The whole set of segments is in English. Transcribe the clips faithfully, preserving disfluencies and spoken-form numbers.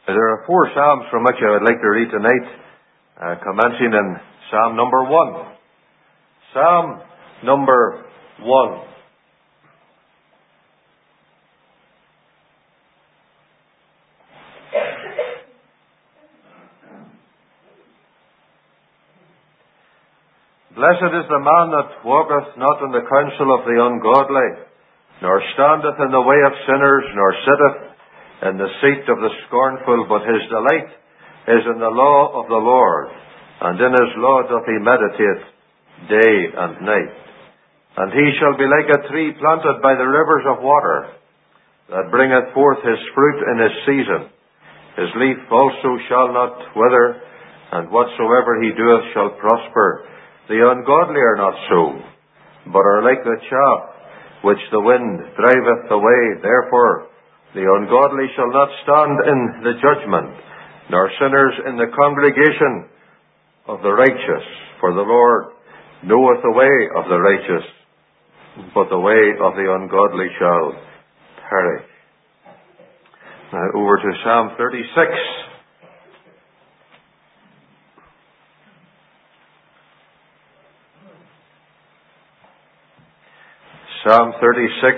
There are four Psalms from which I would like to read tonight, uh, commencing in Psalm number one. Psalm number one. Blessed is the man that walketh not in the counsel of the ungodly, nor standeth in the way of sinners, nor sitteth in the seat of the scornful, but his delight is in the law of the Lord, and in his law doth he meditate day and night. And he shall be like a tree planted by the rivers of water, that bringeth forth his fruit in his season. His leaf also shall not wither, and whatsoever he doeth shall prosper. The ungodly are not so, but are like the chaff which the wind driveth away. Therefore the ungodly shall not stand in the judgment, nor sinners in the congregation of the righteous. For the Lord knoweth the way of the righteous, but the way of the ungodly shall perish. Now over to Psalm thirty-six. Psalm thirty-six.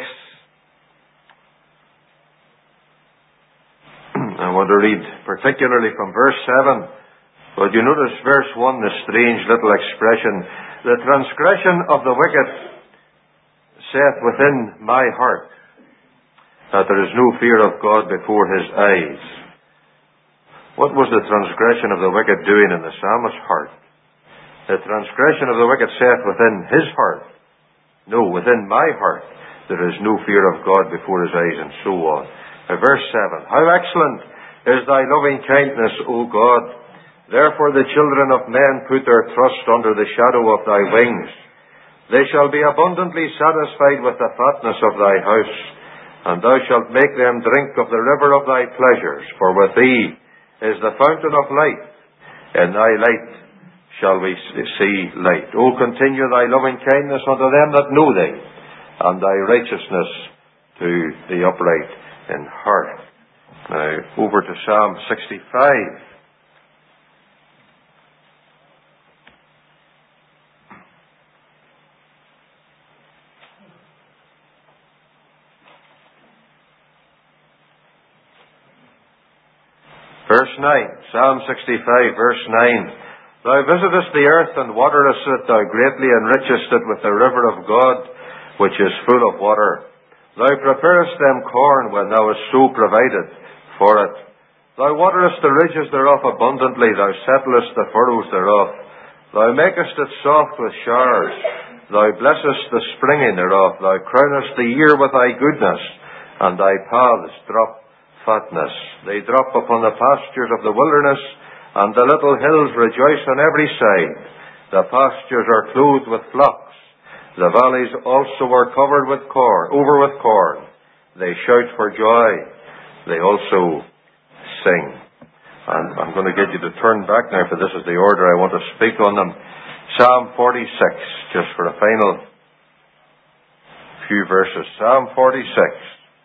I want to read particularly from verse seven. But you notice verse one, the strange little expression. The transgression of the wicked saith within my heart, that there is no fear of God before his eyes. What was the transgression of the wicked doing in the psalmist's heart? The transgression of the wicked saith within his heart. No, within my heart there is no fear of God before his eyes, and so on. Now, verse seven. How excellent is thy loving kindness, O God! Therefore the children of men put their trust under the shadow of thy wings. They shall be abundantly satisfied with the fatness of thy house, and thou shalt make them drink of the river of thy pleasures. For with thee is the fountain of life. In thy light shall we see light. O continue thy loving kindness unto them that know thee, and thy righteousness to the upright in heart. Now, over to Psalm sixty-five. Verse nine. Psalm sixty-five, verse nine. Thou visitest the earth and waterest it, thou greatly enrichest it with the river of God, which is full of water. Thou preparest them corn when thou hast so provided for it. Thou waterest the ridges thereof abundantly, thou settlest the furrows thereof. Thou makest it soft with showers. Thou blessest the springing thereof. Thou crownest the year with thy goodness, and thy paths drop fatness. They drop upon the pastures of the wilderness, and the little hills rejoice on every side. The pastures are clothed with flocks. The valleys also are covered with corn, over with corn. They shout for joy. They also sing. And I'm going to get you to turn back now, for this is the order I want to speak on them. Psalm forty-six, just for a final few verses. Psalm forty-six.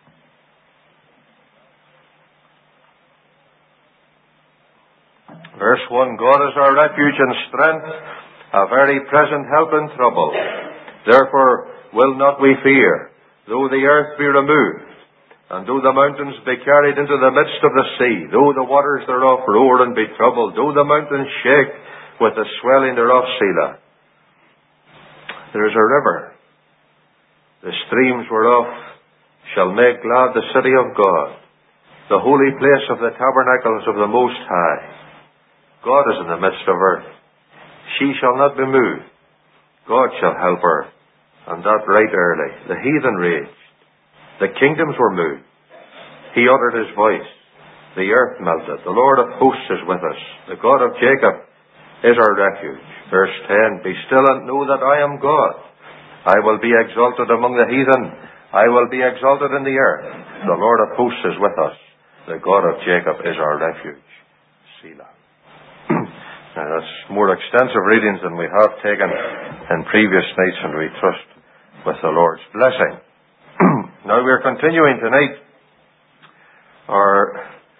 Verse one, God is our refuge and strength, a very present help in trouble. Therefore will not we fear, though the earth be removed, and though the mountains be carried into the midst of the sea, though the waters thereof roar and be troubled, though the mountains shake with the swelling thereof, Selah. There is a river, the streams whereof shall make glad the city of God, the holy place of the tabernacles of the Most High. God is in the midst of her. She shall not be moved. God shall help her, and that right early. The heathen raged. The kingdoms were moved. He uttered his voice. The earth melted. The Lord of hosts is with us. The God of Jacob is our refuge. Verse ten, be still and know that I am God. I will be exalted among the heathen. I will be exalted in the earth. The Lord of hosts is with us. The God of Jacob is our refuge. Selah. Now, that's more extensive readings than we have taken in previous nights, and we trust with the Lord's blessing. Now, we're continuing tonight our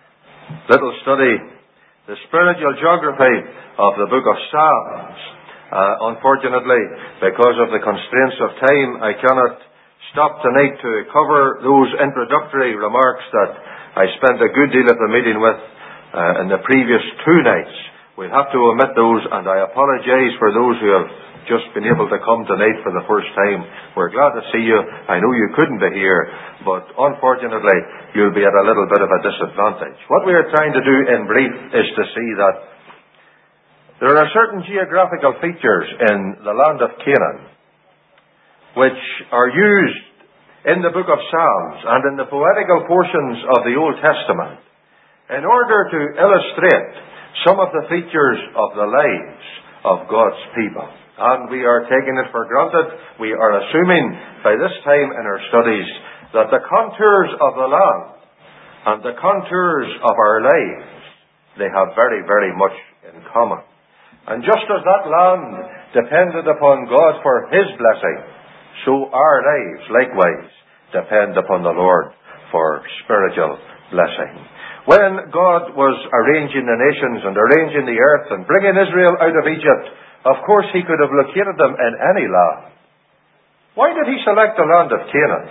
little study, the spiritual geography of the book of Psalms. Uh, unfortunately, because of the constraints of time, I cannot stop tonight to cover those introductory remarks that I spent a good deal of the meeting with uh, in the previous two nights. We'll have to omit those, and I apologize for those who have just been able to come tonight for the first time. We're glad to see you. I know you couldn't be here, but unfortunately, you'll be at a little bit of a disadvantage. What we are trying to do in brief is to see that there are certain geographical features in the land of Canaan which are used in the book of Psalms and in the poetical portions of the Old Testament in order to illustrate some of the features of the lives of God's people. And we are taking it for granted, we are assuming by this time in our studies, that the contours of the land and the contours of our lives, they have very, very much in common. And just as that land depended upon God for His blessing, so our lives likewise depend upon the Lord for spiritual blessing. When God was arranging the nations and arranging the earth and bringing Israel out of Egypt, of course He could have located them in any land. Why did He select the land of Canaan?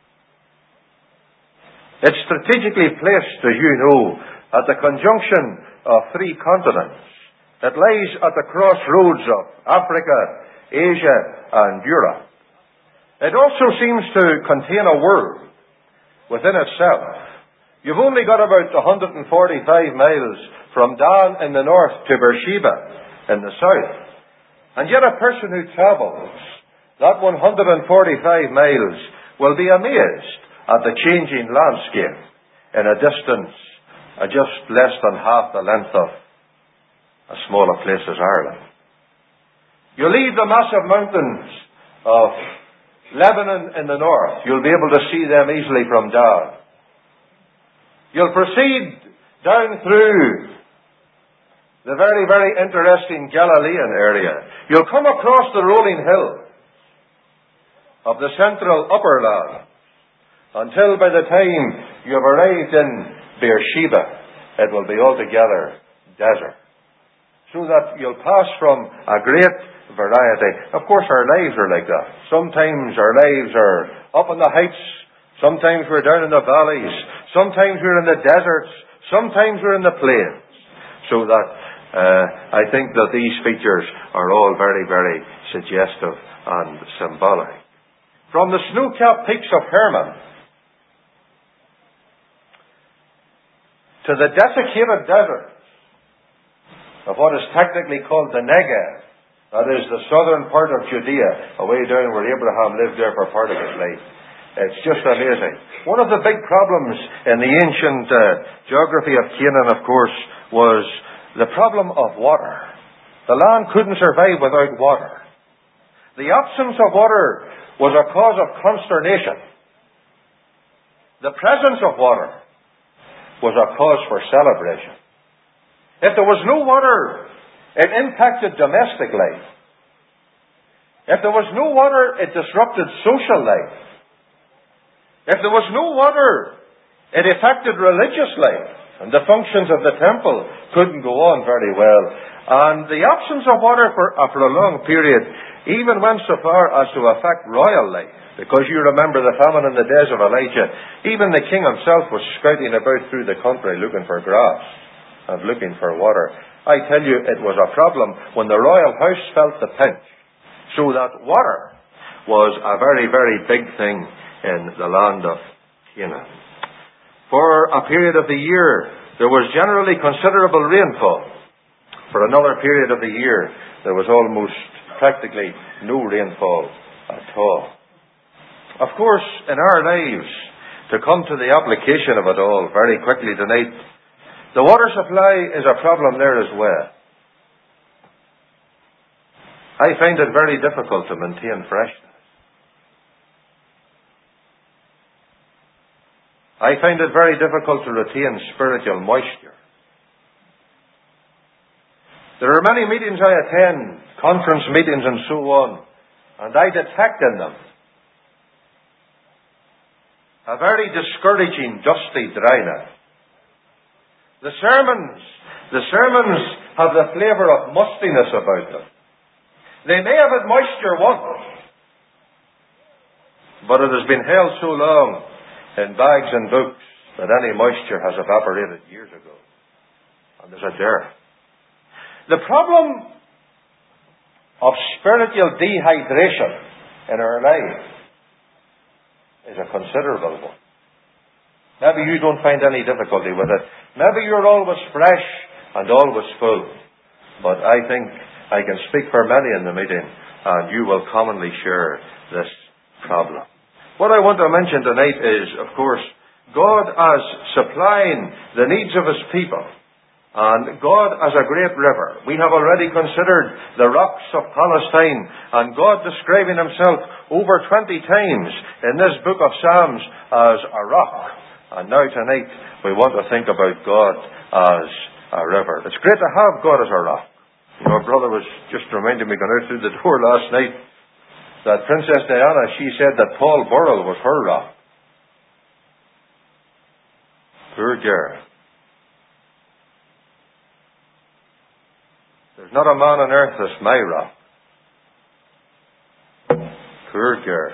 It's strategically placed, as you know, at the conjunction of three continents. It lies at the crossroads of Africa, Asia, and Europe. It also seems to contain a world within itself. You've only got about one hundred forty-five miles from Dan in the north to Beersheba in the south. And yet a person who travels that one hundred forty-five miles will be amazed at the changing landscape in a distance uh, just less than half the length of a smaller place as Ireland. You leave the massive mountains of Lebanon in the north. You'll be able to see them easily from Dan. You'll proceed down through the very, very interesting Galilean area. You'll come across the rolling hills of the central upper land until by the time you have arrived in Beersheba, it will be altogether desert. So that you'll pass from a great variety. Of course, our lives are like that. Sometimes our lives are up in the heights. Sometimes we're down in the valleys. Sometimes we're in the deserts. Sometimes we're in the plains. So that uh, I think that these features are all very, very suggestive and symbolic. From the snow-capped peaks of Hermon to the desiccated deserts of what is technically called the Negev, that is the southern part of Judea, away down where Abraham lived there for part of his life. It's just amazing. One of the big problems in the ancient uh, geography of Canaan, of course, was the problem of water. The land couldn't survive without water. The absence of water was a cause of consternation. The presence of water was a cause for celebration. If there was no water, it impacted domestic life. If there was no water, it disrupted social life. If there was no water, it affected religious life. And the functions of the temple couldn't go on very well. And the absence of water for a prolonged period even went so far as to affect royal life. Because you remember the famine in the days of Elijah. Even the king himself was scouting about through the country looking for grass and looking for water. I tell you, it was a problem when the royal house felt the pinch. So that water was a very, very big thing in the land of Canaan. For a period of the year, there was generally considerable rainfall. For another period of the year, there was almost practically no rainfall at all. Of course, in our lives, to come to the application of it all very quickly tonight, the water supply is a problem there as well. I find it very difficult to maintain freshness. I find it very difficult to retain spiritual moisture. There are many meetings I attend, conference meetings and so on, and I detect in them a very discouraging, dusty dryness. The sermons, the sermons have the flavour of mustiness about them. They may have had moisture once, but it has been held so long in bags and books that any moisture has evaporated years ago. And there's a dearth. The problem of spiritual dehydration in our lives is a considerable one. Maybe you don't find any difficulty with it. Maybe you're always fresh and always full. But I think I can speak for many in the meeting, and you will commonly share this problem. What I want to mention tonight is, of course, God as supplying the needs of His people, and God as a great river. We have already considered the rocks of Palestine, and God describing Himself over twenty times in this book of Psalms as a rock. And now tonight we want to think about God as a river. It's great to have God as a rock. You know, a brother was just reminding me going out through the door last night that Princess Diana, she said that Paul Burrell was her rock. Poor girl. There's not a man on earth that's my rock. Poor girl.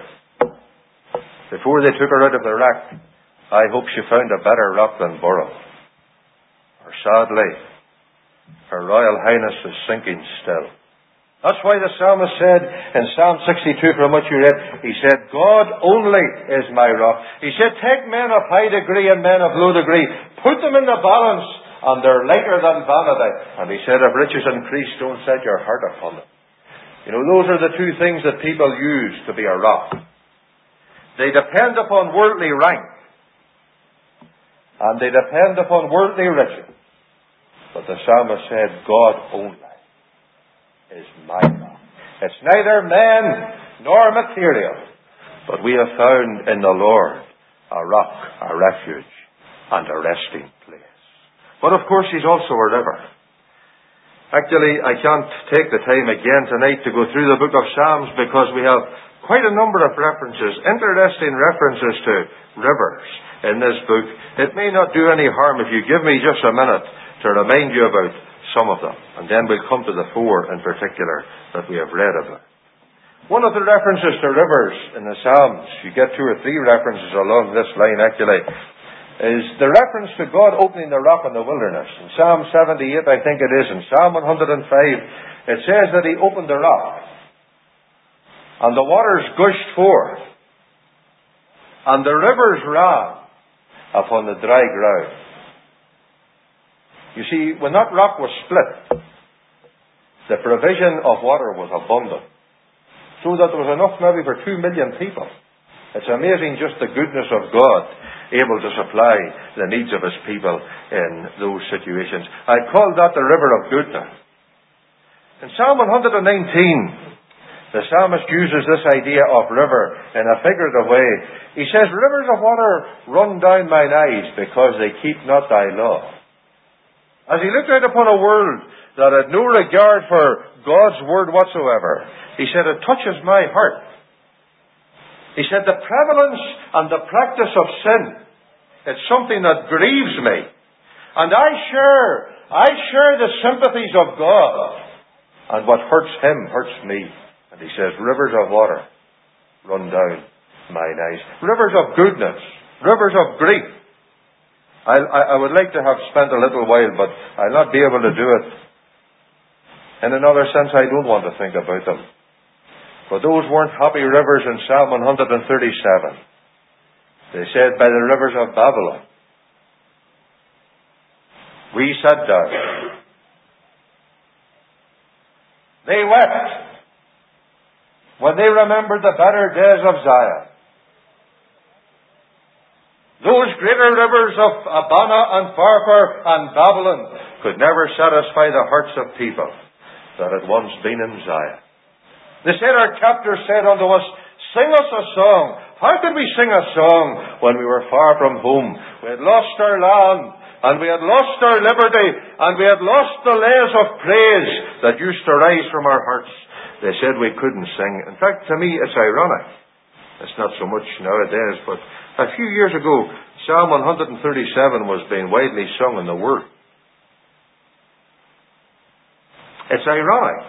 Before they took her out of the rack, I hope she found a better rock than Burrell. Or sadly, Her Royal Highness is sinking still. That's why the psalmist said in Psalm sixty-two, from which you read, he said, God only is my rock. He said, take men of high degree and men of low degree, put them in the balance, and they're lighter than vanity. And he said, if riches increase, don't set your heart upon them. You know, those are the two things that people use to be a rock. They depend upon worldly rank, and they depend upon worldly riches. But the psalmist said, God only is my rock. It's neither man nor material, but we have found in the Lord a rock, a refuge, and a resting place. But of course, He's also a river. Actually, I can't take the time again tonight to go through the book of Psalms because we have quite a number of references, interesting references to rivers in this book. It may not do any harm if you give me just a minute to remind you about some of them. And then we'll come to the four in particular that we have read about. One of the references to rivers in the Psalms, you get two or three references along this line actually, is the reference to God opening the rock in the wilderness. In Psalm seventy-eight, I think it is, in Psalm one hundred five, it says that He opened the rock, and the waters gushed forth, and the rivers ran upon the dry ground. You see, when that rock was split, the provision of water was abundant, so that there was enough maybe for two million people. It's amazing just the goodness of God, able to supply the needs of His people in those situations. I call that the river of goodness. In Psalm one hundred nineteen, the psalmist uses this idea of river in a figurative way. He says, rivers of water run down mine eyes because they keep not thy law. As he looked out upon a world that had no regard for God's word whatsoever, he said, it touches my heart. He said, the prevalence and the practice of sin, it's something that grieves me. And I share, I share the sympathies of God. And what hurts Him hurts me. And he says, rivers of water run down mine eyes. Rivers of goodness, rivers of grief. I, I, I would like to have spent a little while, but I'll not be able to do it. In another sense, I don't want to think about them. But those weren't happy rivers in Psalm one hundred thirty-seven. They said, by the rivers of Babylon, we sat down. They wept when they remembered the better days of Zion. Those greater rivers of Abana and Pharpar and Babylon could never satisfy the hearts of people that had once been in Zion. They said, our captors said unto us, sing us a song. How could we sing a song when we were far from home? We had lost our land, and we had lost our liberty, and we had lost the lays of praise that used to rise from our hearts. They said we couldn't sing. In fact, to me, it's ironic. It's not so much nowadays, but a few years ago, Psalm one thirty-seven was being widely sung in the world. It's ironic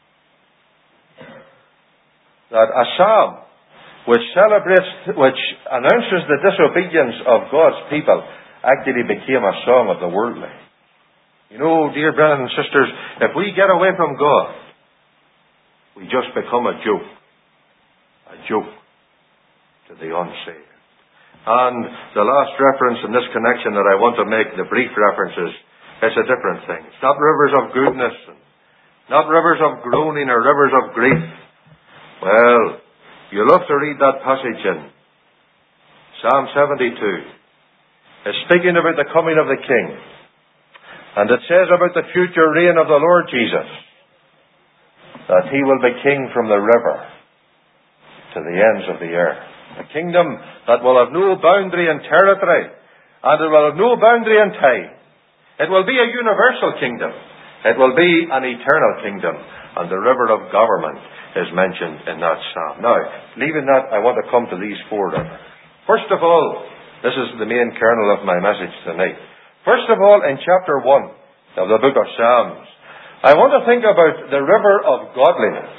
that a psalm which celebrates, which announces the disobedience of God's people, actually became a song of the worldly. You know, dear brothers and sisters, if we get away from God, we just become a joke. A joke to the unsaved. And the last reference in this connection that I want to make, the brief references, is a different thing. It's not rivers of goodness, and not rivers of groaning or rivers of grief. Well, you love to read that passage in Psalm seventy-two. It's speaking about the coming of the King. And it says about the future reign of the Lord Jesus, that He will be King from the river to the ends of the earth. A kingdom that will have no boundary in territory, and it will have no boundary in time. It will be a universal kingdom. It will be an eternal kingdom. And the river of government is mentioned in that psalm. Now, leaving that, I want to come to these four rivers. First of all, this is the main kernel of my message tonight. First of all, in chapter one of the book of Psalms, I want to think about the river of godliness.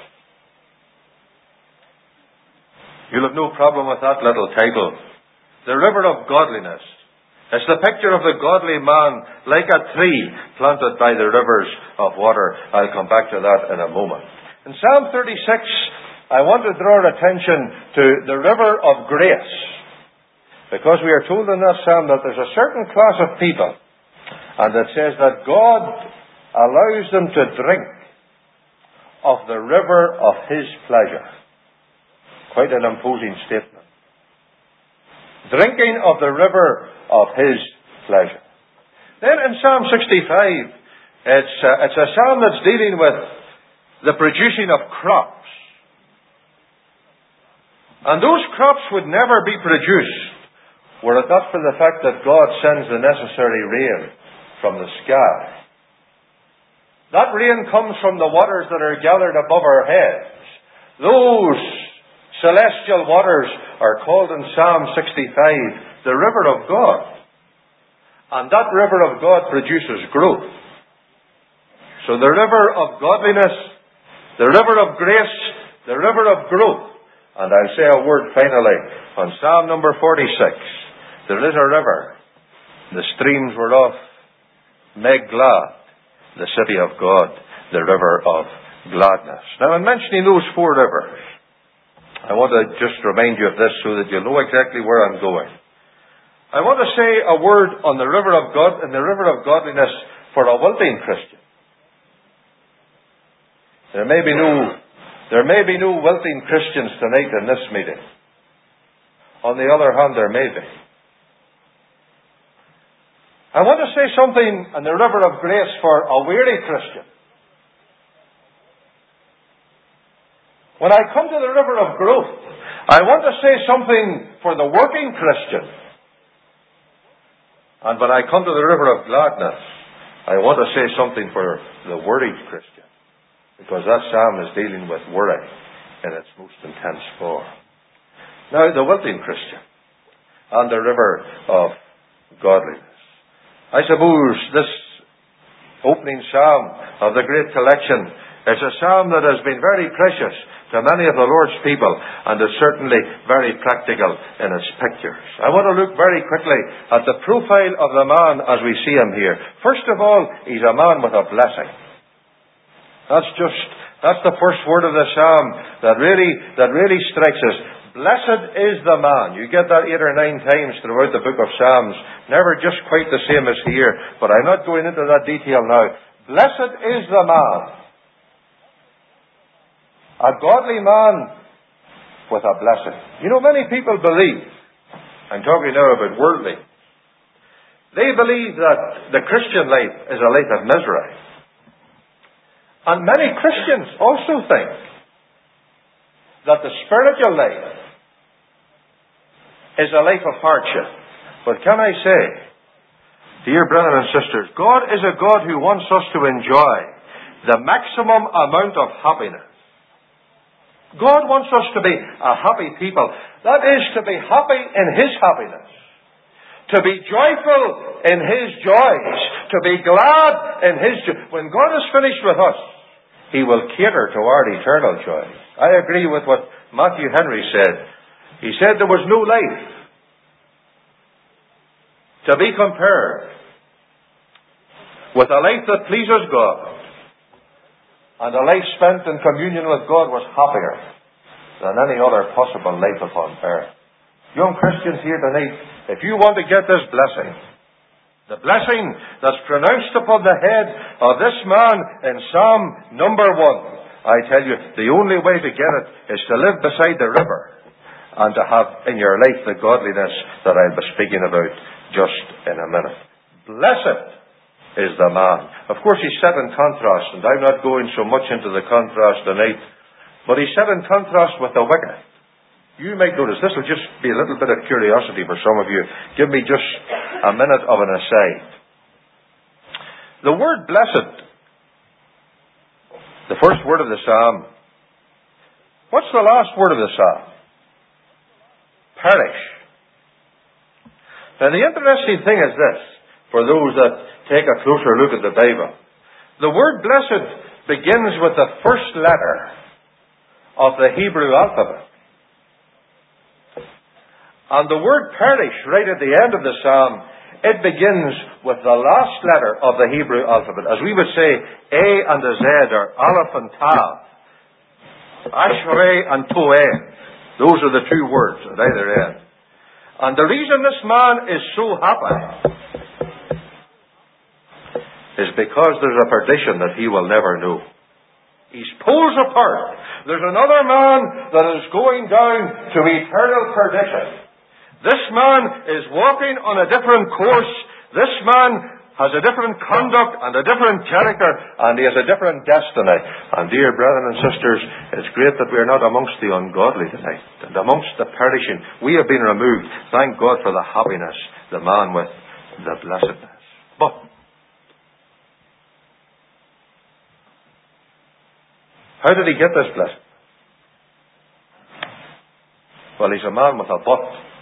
You'll have no problem with that little title. The river of godliness. It's the picture of the godly man like a tree planted by the rivers of water. I'll come back to that in a moment. In Psalm thirty-six, I want to draw attention to the river of grace. Because we are told in that psalm that there's a certain class of people, and it says that God allows them to drink of the river of His pleasure. Quite an imposing statement. Drinking of the river of His pleasure. Then in Psalm sixty-five, it's, uh, it's a psalm that's dealing with the producing of crops. And those crops would never be produced were it not for the fact that God sends the necessary rain from the sky. That rain comes from the waters that are gathered above our heads. Those celestial waters are called in Psalm sixty-five the river of God. And that river of God produces growth. So the river of godliness, the river of grace, the river of growth. And I'll say a word finally on Psalm number forty-six. There is a river. The streams whereof make glad the city of God, the river of gladness. Now, in mentioning those four rivers, I want to just remind you of this so that you'll know exactly where I'm going. I want to say a word on the river of God and the river of godliness for a wilting Christian. There may be no, there may be no wilting Christians tonight in this meeting. On the other hand, there may be. I want to say something on the river of grace for a weary Christian. When I come to the river of growth, I want to say something for the working Christian. And when I come to the river of gladness, I want to say something for the worried Christian. Because that psalm is dealing with worry in its most intense form. Now, the wilting Christian and the river of godliness. I suppose this opening psalm of the great collection is a psalm that has been very precious to many of the Lord's people and is certainly very practical in its pictures. I want to look very quickly at the profile of the man as we see him here. First of all, he's a man with a blessing. That's just, that's the first word of the psalm that really, that really strikes us. Blessed is the man. You get that eight or nine times throughout the book of Psalms. Never just quite the same as here, but I'm not going into that detail now. Blessed is the man. A godly man with a blessing. You know, many people believe, I'm talking now about worldly, they believe that the Christian life is a life of misery. And many Christians also think that the spiritual life is a life of hardship. But can I say, dear brothers and sisters, God is a God who wants us to enjoy the maximum amount of happiness. God wants us to be a happy people. That is, to be happy in His happiness. to be joyful in His joys, to be glad in His joy. When God is finished with us, He will cater to our eternal joys. I agree with what Matthew Henry said. He said there was no life to be compared with a life that pleases God, and a life spent in communion with God was happier than any other possible life upon earth. Young Christians here tonight, if you want to get this blessing, the blessing that's pronounced upon the head of this man in Psalm number one, I tell you, the only way to get it is to live beside the river and to have in your life the godliness that I'll be speaking about just in a minute. Blessed is the man. Of course, he's set in contrast, and I'm not going so much into the contrast tonight, but he's set in contrast with the wicked. You might notice, this will just be a little bit of curiosity for some of you. Give me just a minute of an aside. The word blessed, the first word of the psalm, what's the last word of the psalm? Perish. Now the interesting thing is this, for those that take a closer look at the Bible. The word blessed begins with the first letter of the Hebrew alphabet. And the word perish, right at the end of the psalm, it begins with the last letter of the Hebrew alphabet. As we would say, A and a Z, or Aleph and Tav, Ashrei and Toeh. Those are the two words at either end. And the reason this man is so happy is because there's a perdition that he will never know. He's poles apart. There's another man that is going down to eternal perdition. This man is walking on a different course. This man has a different conduct and a different character, and he has a different destiny. And dear brethren and sisters, it's great that we are not amongst the ungodly tonight, and amongst the perishing. We have been removed. Thank God for the happiness, the man with the blessedness. But how did he get this blessing? Well, he's a man with a but.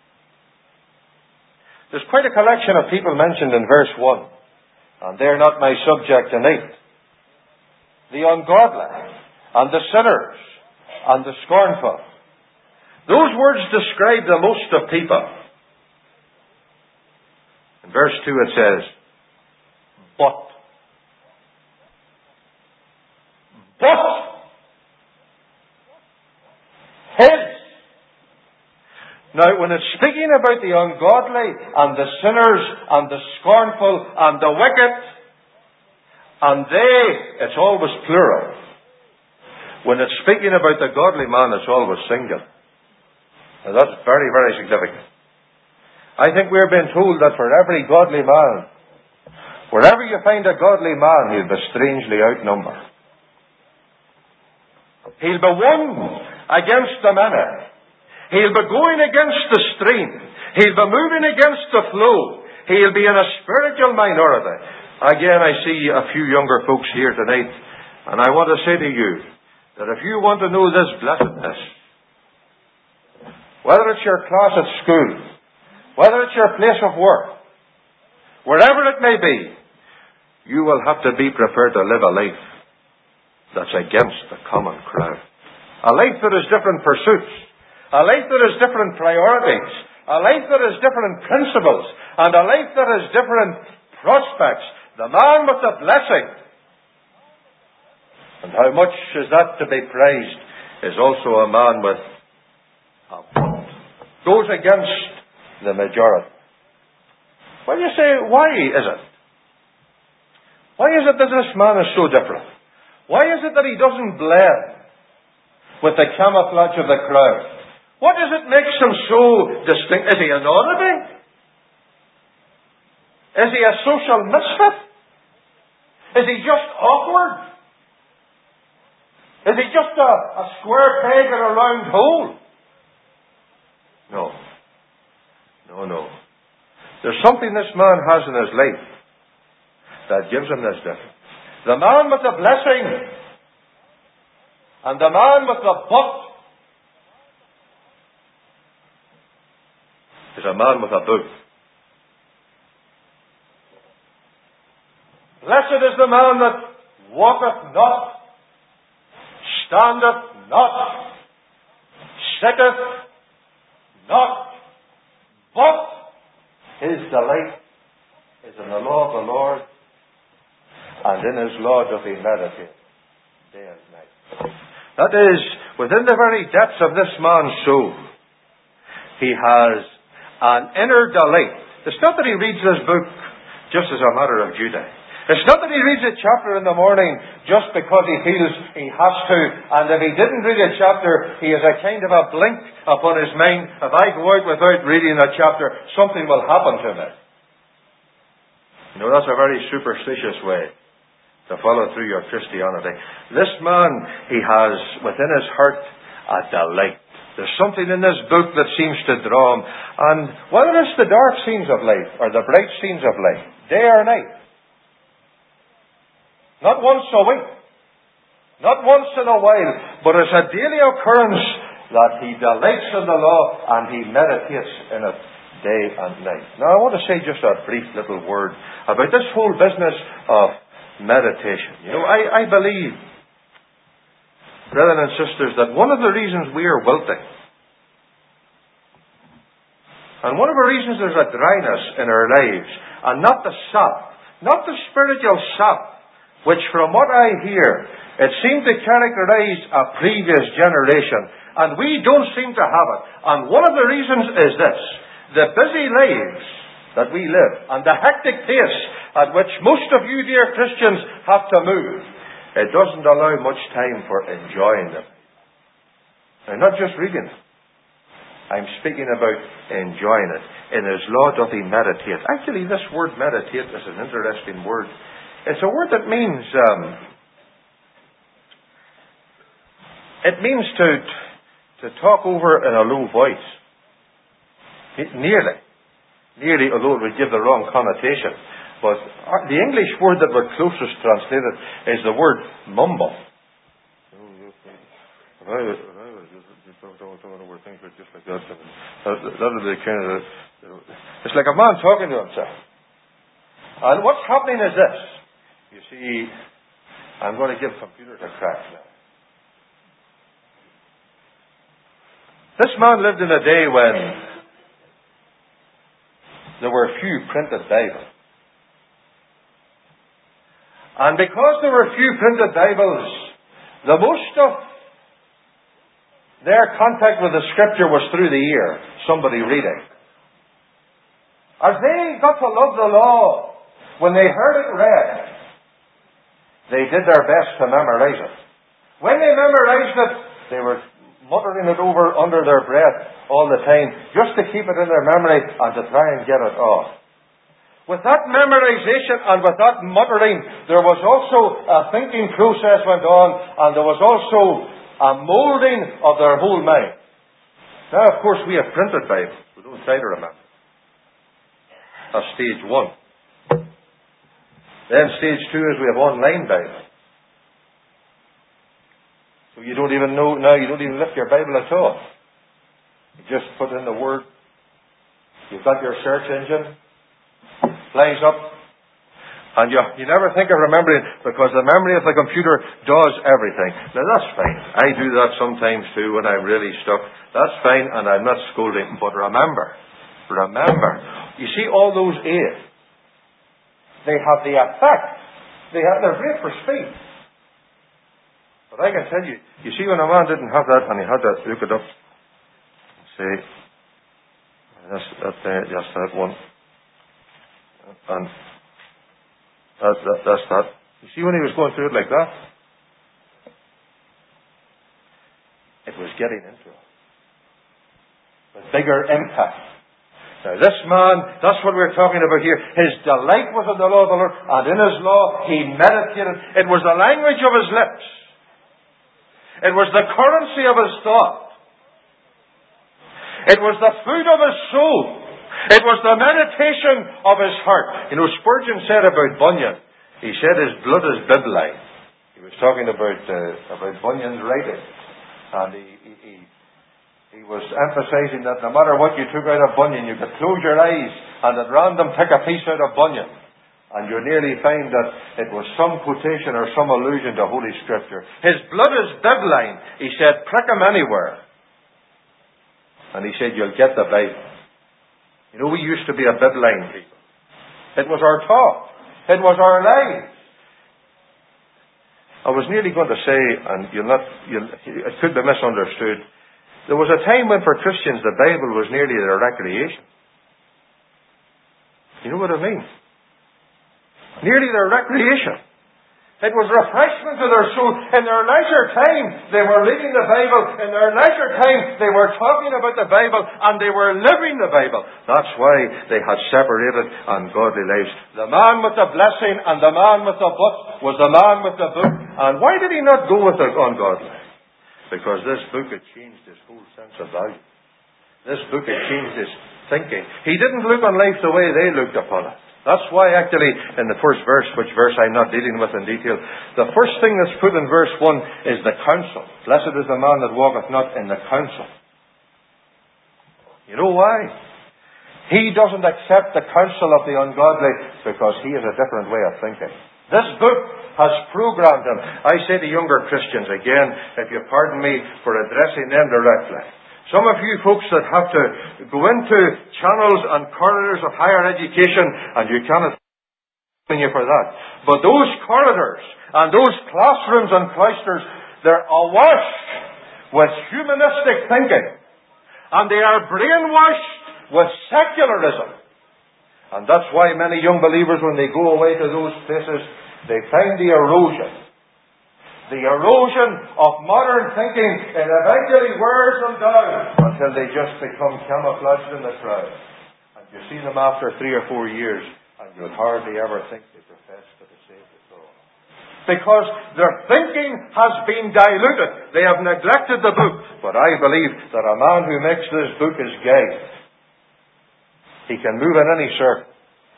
There's quite a collection of people mentioned in verse one, and they're not my subject tonight. The ungodly, and the sinners, and the scornful. Those words describe the most of people. In verse two it says, but. But. His. Now, when it's speaking about the ungodly and the sinners and the scornful and the wicked, and they, it's always plural. When it's speaking about the godly man, it's always singular. Now, that's very, very significant. I think we're being told that for every godly man, wherever you find a godly man, he'll be strangely outnumbered. He'll be one against the many. He'll be going against the stream. He'll be moving against the flow. He'll be in a spiritual minority. Again, I see a few younger folks here tonight, and I want to say to you that if you want to know this blessedness, whether it's your class at school, whether it's your place of work, wherever it may be, you will have to be prepared to live a life that's against the common crowd. A life that is different pursuits. A life that has different priorities. A life that has different principles. And a life that has different prospects. The man with the blessing. And how much is that to be praised is also a man with a but. Goes against the majority. Well, you say, why is it? Why is it that this man is so different? Why is it that he doesn't blend with the camouflage of the crowd? What does it makes him so distinct? Is he an oddity? Is he a social misfit? Is he just awkward? Is he just a, a square peg in a round hole? No. No, no. There's something this man has in his life that gives him this difference. The man with the blessing and the man with the but is a man with a book. Blessed is the man that walketh not, standeth not, sitteth not, but his delight is in the law of the Lord, and in his law doth he meditate day and night. That is, within the very depths of this man's soul, he has an inner delight. It's not that he reads this book just as a matter of duty. It's not that he reads a chapter in the morning just because he feels he has to, and if he didn't read a chapter, he has a kind of a blink upon his mind. If I go out without reading a chapter, something will happen to me. You know, that's a very superstitious way to follow through your Christianity. This man, he has within his heart a delight. There's something in this book that seems to draw him. And whether it's the dark scenes of life or the bright scenes of life, day or night, not once a week, not once in a while, but it's a daily occurrence that he delights in the law and he meditates in it day and night. Now I want to say just a brief little word about this whole business of meditation. You know, I, I believe, brethren and sisters, that one of the reasons we are wilting, and one of the reasons there's a dryness in our lives, and not the sap, not the spiritual sap, which from what I hear, it seemed to characterize a previous generation, and we don't seem to have it. And one of the reasons is this: the busy lives that we live, and the hectic pace at which most of you, dear Christians, have to move, it doesn't allow much time for enjoying them. And not just reading it. I'm speaking about enjoying it. In his law doth he meditate. Actually, this word meditate is an interesting word. It's a word that means, um, it means to, to talk over in a low voice. It, nearly. Nearly, although it would give the wrong connotation. But the English word that we're closest translated is the word mumble. It's like a man talking to himself. And what's happening is this. You see, I'm going to give computers a crack now. This man lived in a day when there were few printed Bibles. And because there were few printed Bibles, the most of their contact with the Scripture was through the ear, somebody reading. As they got to love the law, when they heard it read, they did their best to memorize it. When they memorized it, they were muttering it over under their breath all the time, just to keep it in their memory and to try and get it off. With that memorization and with that muttering, there was also a thinking process went on, and there was also a moulding of their whole mind. Now, of course, we have printed Bibles. We don't try to remember. That's stage one. Then stage two is we have online Bible. So you don't even know, now you don't even lift your Bible at all. You just put in the word. You've got your search engine. Flies up. And you, you never think of remembering, because the memory of the computer does everything. Now that's fine. I do that sometimes too when I'm really stuck. That's fine, and I'm not scolding. But remember, remember, you see all those aids. They have the effect. They have, they're great for speed. But I can tell you, you see when a man didn't have that and he had that, look it up. Say, that's that there, just that one. And that, that, that's that. You see when he was going through it like that? It was getting into it. With bigger impact. Now this man, that's what we're talking about here. His delight was in the law of the Lord, and in his law he meditated. It was the language of his lips. It was the currency of his thought. It was the food of his soul. It was the meditation of his heart. You know, Spurgeon said about Bunyan, he said his blood is bibline. He was talking about uh, about Bunyan's writing. And he, he, he He was emphasizing that no matter what you took out of Bunyan, you could close your eyes and at random pick a piece out of Bunyan And you nearly find that it was some quotation or some allusion to Holy Scripture. His blood is bibline. He said, prick him anywhere. And he said, you'll get the Bible. You know, we used to be a bibline people. It was our talk. It was our lives. I was nearly going to say, and you'll not, you'll, it could be misunderstood, there was a time when for Christians the Bible was nearly their recreation. You know what I mean? Nearly their recreation. It was refreshment to their soul. In their leisure time, they were reading the Bible. In their leisure time, they were talking about the Bible, and they were living the Bible. That's why they had separated ungodly lives. The man with the blessing and the man with the book was the man with the book. And why did he not go with the ungodly? Because this book had changed his whole sense of value. This book had changed his thinking. He didn't look on life the way they looked upon it. That's why actually in the first verse, which verse I'm not dealing with in detail, the first thing that's put in verse one is the counsel. Blessed is the man that walketh not in the counsel. You know why? He doesn't accept the counsel of the ungodly because he has a different way of thinking. This book has programmed him. I say to younger Christians, again, if you pardon me for addressing them directly, some of you folks that have to go into channels and corridors of higher education, and you cannot thank you for that. But those corridors and those classrooms and cloisters, they're awash with humanistic thinking. And they are brainwashed with secularism. And that's why many young believers, when they go away to those places, they find the erosion. The erosion of modern thinking, it eventually wears them down until they just become camouflaged in the crowd. And you see them after three or four years, and you'll hardly ever think they profess to the saved at all. Because their thinking has been diluted. They have neglected the book. But I believe that a man who makes this book his guide, he can move in any circle.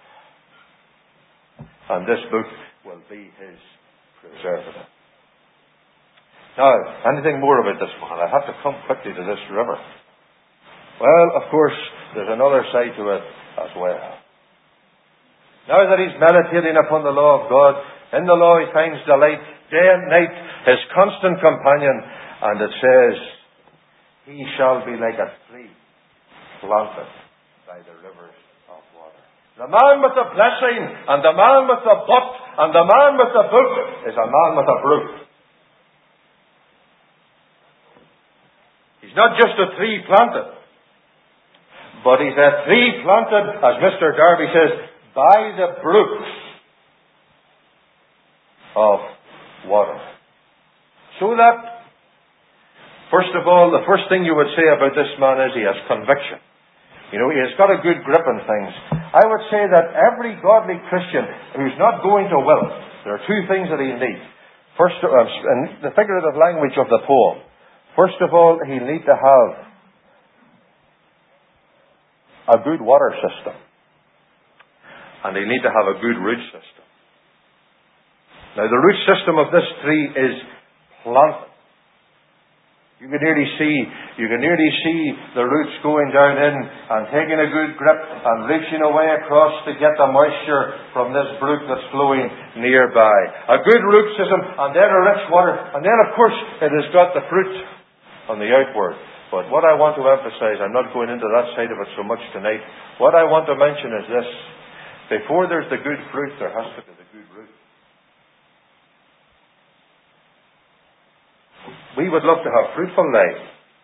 And this book will be his preservative. Now, anything more about this man? I have to come quickly to this river. Well, of course, there's another side to it as well. Now that he's meditating upon the law of God, in the law he finds delight, day and night, his constant companion, and it says, he shall be like a tree planted by the rivers of water. The man with the blessing, and the man with the but, and the man with the book, is a man with a brook. He's not just a tree planted, but he's a tree planted, as Mister Darby says, by the brooks of water. So that, first of all, the first thing you would say about this man is he has conviction. You know, he has got a good grip on things. I would say that every godly Christian who's not going to will, there are two things that he needs. First, uh, in the figurative language of the poem, first of all, he'll need to have a good water system. And he'll need to have a good root system. Now, the root system of this tree is planted. You can nearly see, you can nearly see the roots going down in and taking a good grip and reaching away across to get the moisture from this brook that's flowing nearby. A good root system, and then a rich water, and then of course it has got the fruit on the outward. But what I want to emphasize, I'm not going into that side of it so much tonight. What I want to mention is this. Before there's the good fruit, there has to be the good root. We would love to have fruitful lives.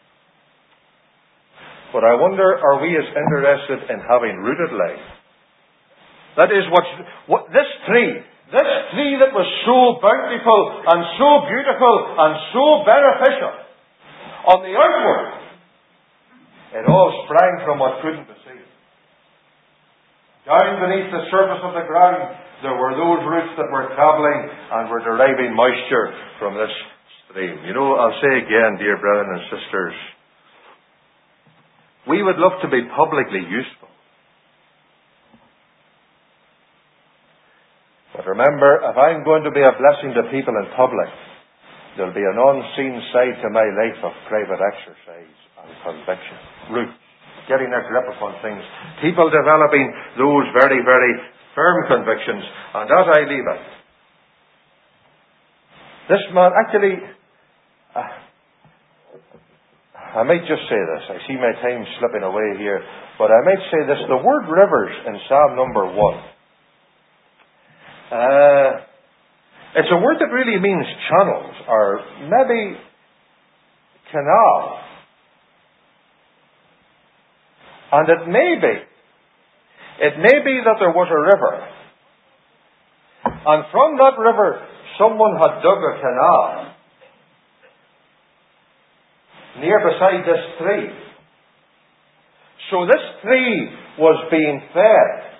But I wonder, are we as interested in having rooted life? That is what's, what this tree, this tree that was so bountiful and so beautiful and so beneficial, on the outward, it all sprang from what couldn't be seen. Down beneath the surface of the ground, there were those roots that were travelling and were deriving moisture from this stream. You know, I'll say again, dear brethren and sisters, we would love to be publicly useful. But remember, if I'm going to be a blessing to people in public, there'll be an unseen side to my life of private exercise and conviction. Roots. Getting a grip upon things. People developing those very, very firm convictions, and as I leave it, this man, actually, uh, I might just say this. I see my time slipping away here, but I might say this. The word rivers in Psalm number one, uh, it's a word that really means channels, or maybe canal. And it may be, it may be that there was a river, and from that river someone had dug a canal near beside this tree. So this tree was being fed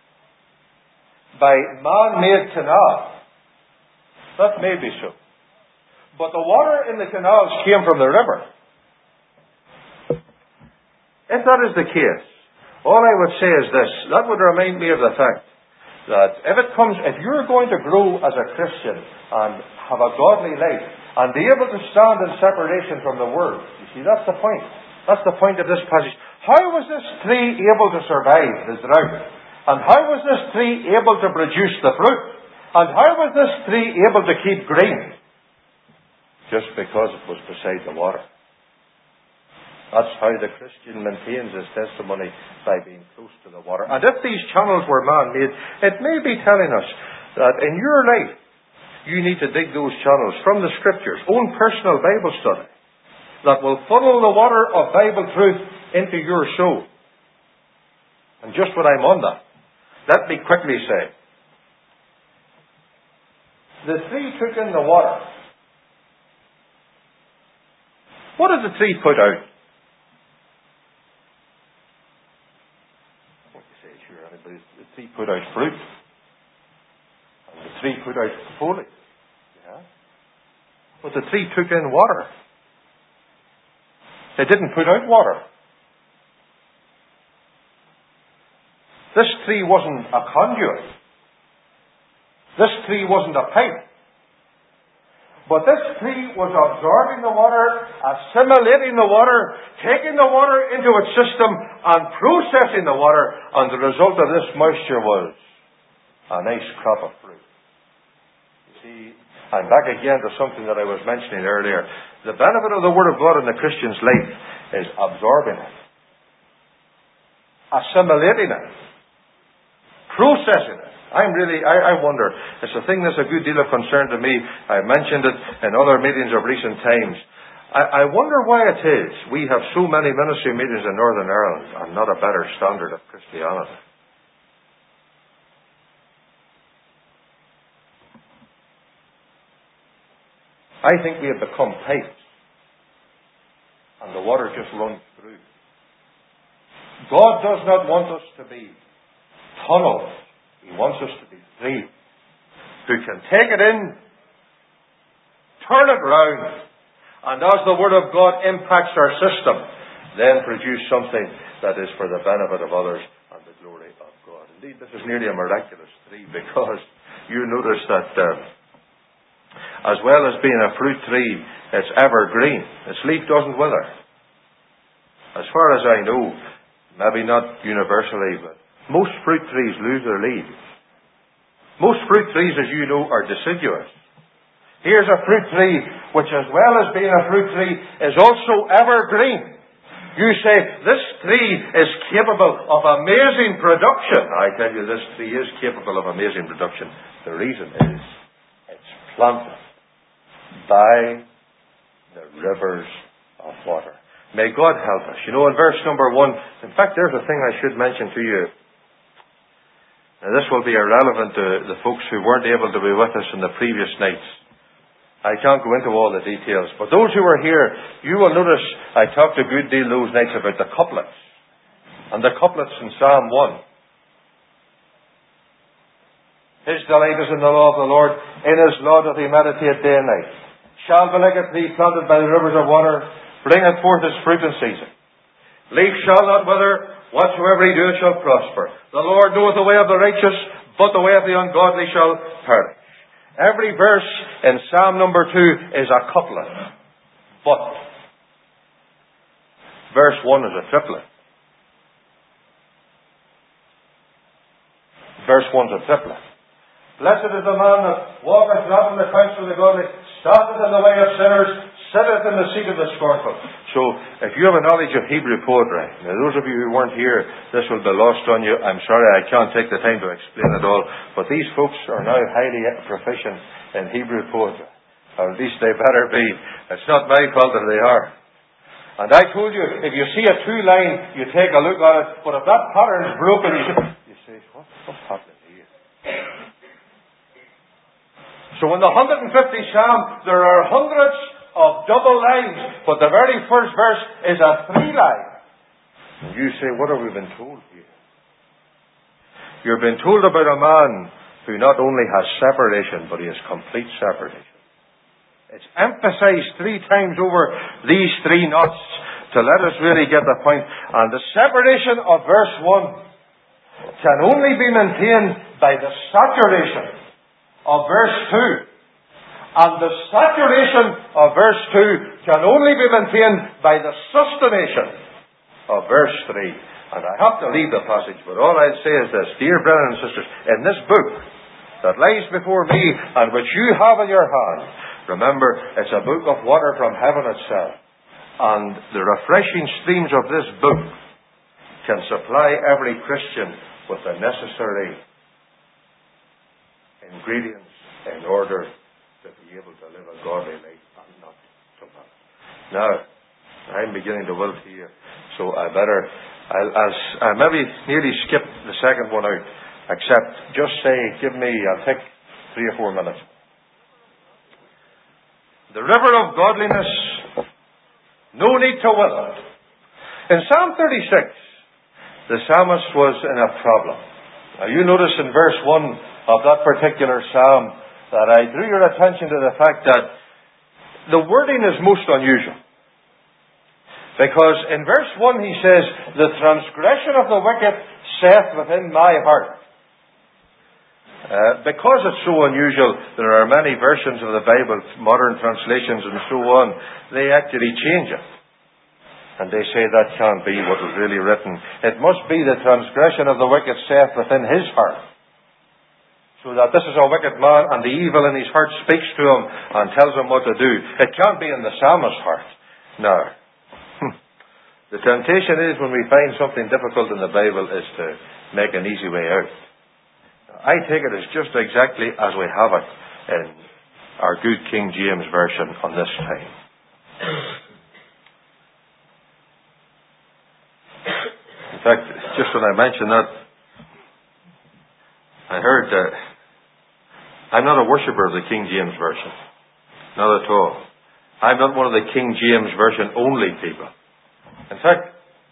by man-made canal. That may be so. But the water in the canals came from the river. If that is the case, all I would say is this. That would remind me of the fact that if it comes, if you're going to grow as a Christian and have a godly life and be able to stand in separation from the world, you see, that's the point. That's the point of this passage. How was this tree able to survive the drought? And how was this tree able to produce the fruit? And how was this tree able to keep green? Just because it was beside the water. That's how the Christian maintains his testimony, by being close to the water. And if these channels were man-made, it may be telling us that in your life, you need to dig those channels from the Scriptures, own personal Bible study, that will funnel the water of Bible truth into your soul. And just when I'm on that, let me quickly say, the tree took in the water. What did the tree put out? The tree put out fruit. And the tree put out foliage. Yeah. But the tree took in water. It didn't put out water. This tree wasn't a conduit. This tree wasn't a pipe. But this tree was absorbing the water, assimilating the water, taking the water into its system, and processing the water. And the result of this moisture was a nice crop of fruit. You see, I'm back again to something that I was mentioning earlier. The benefit of the Word of God in the Christian's life is absorbing it, assimilating it, processing it. I'm really, I, I wonder, it's a thing that's a good deal of concern to me. I mentioned it in other meetings of recent times. I, I wonder why it is we have so many ministry meetings in Northern Ireland and not a better standard of Christianity. I think we have become pipes and the water just runs through. God does not want us to be tunnels. He wants us to be free, who can take it in, turn it round, and as the Word of God impacts our system, then produce something that is for the benefit of others and the glory of God. Indeed, this is nearly a miraculous tree, because you notice that um, as well as being a fruit tree, it's evergreen. Its leaf doesn't wither. As far as I know, maybe not universally, but most fruit trees lose their leaves. Most fruit trees, as you know, are deciduous. Here's a fruit tree which, as well as being a fruit tree, is also evergreen. You say, this tree is capable of amazing production. I tell you, this tree is capable of amazing production. The reason is, it's planted by the rivers of water. May God help us. You know, in verse number one, in fact, there's a thing I should mention to you. Now, this will be irrelevant to the folks who weren't able to be with us in the previous nights. I can't go into all the details, but those who were here, you will notice I talked a good deal those nights about the couplets. And the couplets in Psalm one. His delight is in the law of the Lord. In His law doth he meditate day and night. Shall be like a tree planted by the rivers of water, bringeth forth its fruit in season. Leaf shall not wither, whatsoever he doeth shall prosper. The Lord knoweth the way of the righteous, but the way of the ungodly shall perish. Every verse in Psalm number two is a couplet. But verse one is a triplet. verse one's a triplet. Blessed is the man that walketh not in the counsel of the godly, standeth in the way of sinners, sitteth in the seat of the scornful. So, if you have a knowledge of Hebrew poetry, now those of you who weren't here, this will be lost on you. I'm sorry I can't take the time to explain it all, but these folks are now highly proficient in Hebrew poetry. Or at least they better be. It's not my fault that they are. And I told you, if you see a two-line, you take a look at it, but if that pattern is broken, you say, you say what, what's happening here? So in the one hundred fiftieth Psalm, there are hundreds of double lines, but the very first verse is a three-line. And you say, what have we been told here? You've been told about a man who not only has separation, but he has complete separation. It's emphasized three times over these three knots to let us really get the point. And the separation of verse one can only be maintained by the saturation of verse two. And the saturation of verse two can only be maintained by the sustentation of verse three. And I have to leave the passage, but all I'll say is this. Dear brothers and sisters, in this book that lies before me and which you have in your hand, remember, it's a book of water from heaven itself. And the refreshing streams of this book can supply every Christian with the necessary ingredients in order to be able to live a godly life and not to man. Now, I'm beginning to wilt here, so I better, I'll, I'll, I'll maybe nearly skip the second one out, except just say, give me, I'll take three or four minutes. The river of godliness, no need to will it. In Psalm thirty-six, the psalmist was in a problem. Now you notice in verse one of that particular psalm that I drew your attention to the fact that the wording is most unusual. Because in verse one he says, the transgression of the wicked saith within my heart. Uh, because it's so unusual, there are many versions of the Bible, modern translations and so on, they actually change it. And they say that can't be what was really written. It must be the transgression of the wicked saith within his heart. So that this is a wicked man and the evil in his heart speaks to him and tells him what to do. It can't be in the psalmist's heart. No. The temptation is when we find something difficult in the Bible is to make an easy way out. I take it as just exactly as we have it in our good King James Version on this time. In fact, just when I mentioned that, I heard that I'm not a worshipper of the King James Version. Not at all. I'm not one of the King James Version only people. In fact,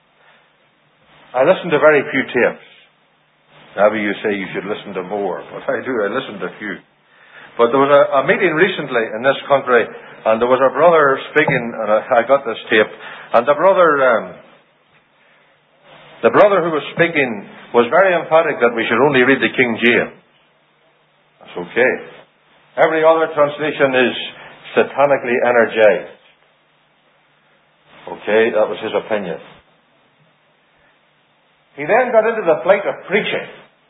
I listen to very few tapes. Maybe you say you should listen to more, but I do, I listen to few. But there was a, a meeting recently in this country, and there was a brother speaking, and I, I got this tape, and the brother, um, the brother who was speaking was very emphatic that we should only read the King James. That's okay. Every other translation is satanically energized. Okay, that was his opinion. He then got into the plight of preaching.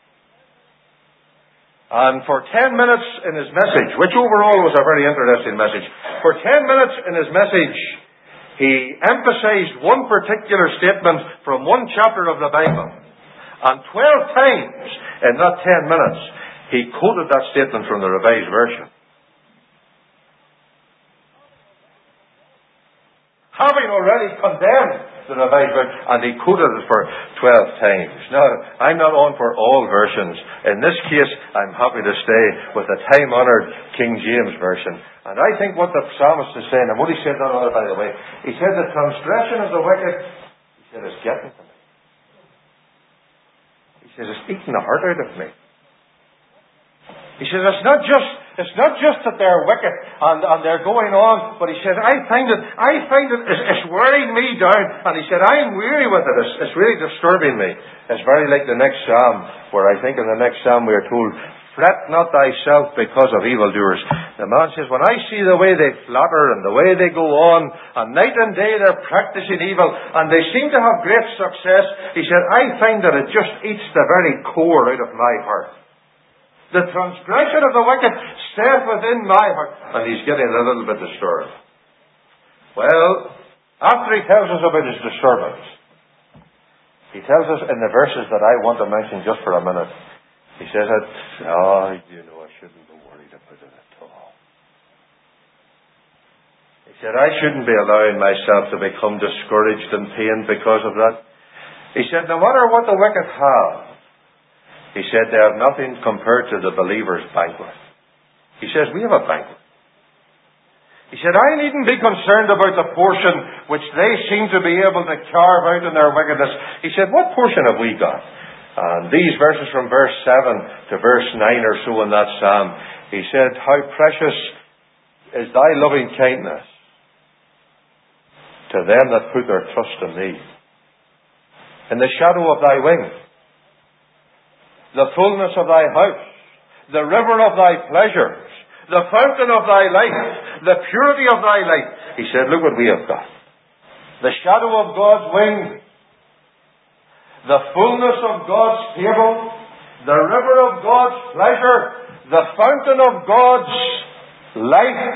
And for ten minutes in his message, which overall was a very interesting message, for ten minutes in his message, he emphasized one particular statement from one chapter of the Bible. And twelve times in that ten minutes, he quoted that statement from the Revised Version. Having already condemned the Revised Version, and he quoted it for twelve times. Now, I'm not on for all versions. In this case, I'm happy to stay with the time-honoured King James Version. And I think what the psalmist is saying, and what he said that other, by the way, he said the transgression of the wicked, he said, is getting to me. He says, it's eating the heart out of me. He says, it's not just It's not just that they're wicked and, and they're going on, but he says, I find it, I find it, it's, it's wearing me down. And he said, I'm weary with it. It's, it's really disturbing me. It's very like the next psalm, where I think in the next psalm we are told, Fret not thyself because of evildoers. The man says, when I see the way they flatter and the way they go on, and night and day they're practicing evil, and they seem to have great success, he said, I find that it just eats the very core out of my heart. The transgression of the wicked saith within my heart. And he's getting a little bit disturbed. Well, after he tells us about his disturbance, he tells us in the verses that I want to mention just for a minute, he says that, oh, you know, I shouldn't be worried about it at all. He said, I shouldn't be allowing myself to become discouraged and pained because of that. He said, no matter what the wicked have, he said, they have nothing compared to the believer's banquet. He says, we have a banquet. He said, I needn't be concerned about the portion which they seem to be able to carve out in their wickedness. He said, what portion have we got? And these verses from verse seven to verse nine or so in that psalm, he said, how precious is thy loving kindness to them that put their trust in thee. In the shadow of thy wings, the fullness of thy house, the river of thy pleasures, the fountain of thy life, the purity of thy life. He said, look what we have got. The shadow of God's wings, the fullness of God's table, the river of God's pleasure, the fountain of God's life,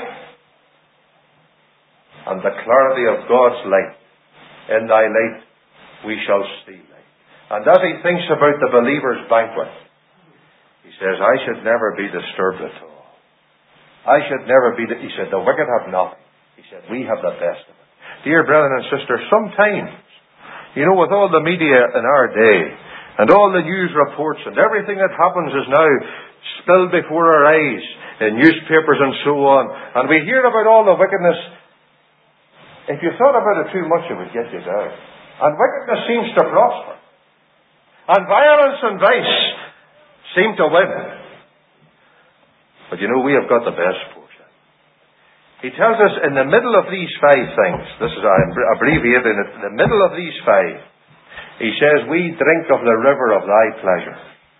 and the clarity of God's light. In thy light we shall see light. And as he thinks about the believer's banquet, he says, I should never be disturbed at all. I should never be, the, he said, the wicked have nothing. He said, we have the best of it. Dear brethren and sisters, sometimes, you know, with all the media in our day, and all the news reports, and everything that happens is now spilled before our eyes in newspapers and so on, and we hear about all the wickedness. If you thought about it too much, it would get you down. And wickedness seems to prosper. And violence and vice seem to win. But you know, we have got the best portion. He tells us in the middle of these five things, this is, I'm abbreviating it, in the middle of these five, he says, we drink of the river of thy pleasure.